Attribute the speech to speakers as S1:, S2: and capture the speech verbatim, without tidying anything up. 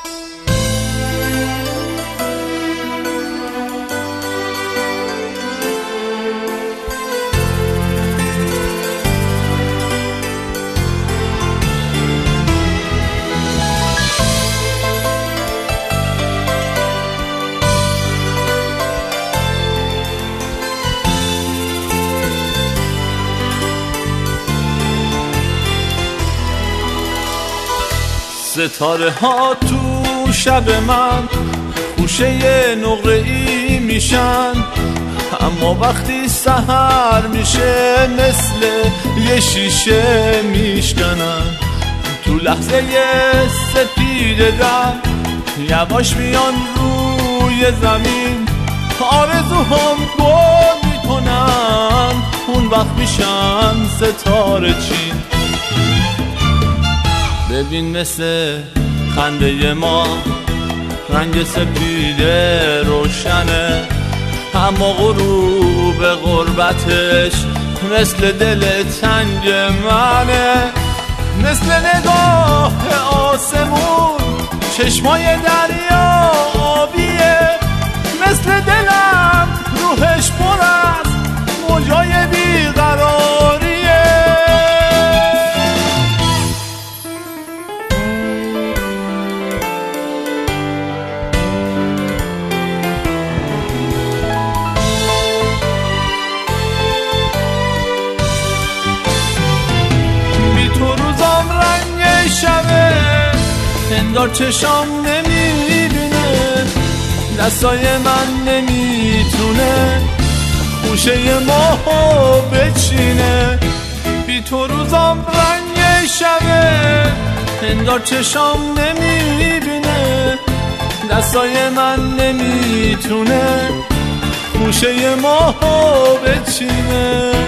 S1: ستاره ها تو شب من خوشه نقره ای میشن، اما وقتی سحر میشه مثل یه شیشه میشکنن. تو لحظه سپید در یواش میان روی زمین، آرزوهام گل میکنن، اون وقت میشن ستاره چین. ببین مثل خنده ما رنگ سپید روشنه، اما غروب غربتش مثل دل تنگ منه. مثل نگاه آسمون چشمای دریا آبیه، مثل دلم روحش پر از موجای بیقراریه. شبه اندار چشام نمیبینه، دستای من نمیتونه خوشه ماهو بچینه. بی تو روزام رنگ شبه اندار چشام نمیبینه، دستای من نمیتونه خوشه ماهو بچینه.